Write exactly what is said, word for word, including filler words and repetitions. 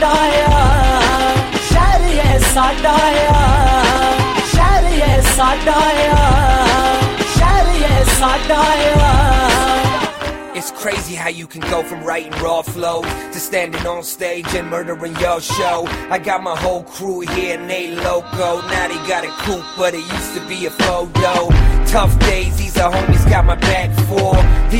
साडा आ शहर ये साडा आ शहर ये साडा आ शहर ये साडा आ It's crazy how you can go from writing raw flows to standing on stage and murdering your show. I got my whole crew here and they loco. Now they got a coupe, but it used to be a photo. Tough days, these are homies got my back for. These